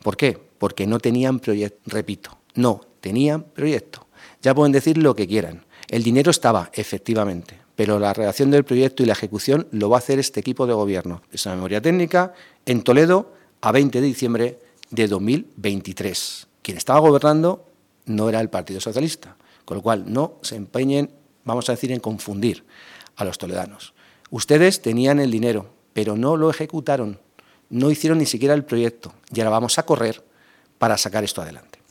¿Por qué? Porque no tenían proyecto, repito, no tenían proyecto. Ya pueden decir lo que quieran. El dinero estaba, efectivamente, pero la redacción del proyecto y la ejecución lo va a hacer este equipo de gobierno. Es una memoria técnica en Toledo a 20 de diciembre de 2023. Quien estaba gobernando no era el Partido Socialista, con lo cual no se empeñen, vamos a decir, en confundir a los toledanos. Ustedes tenían el dinero, pero no lo ejecutaron, no hicieron ni siquiera el proyecto y ahora vamos a correr para sacar esto adelante.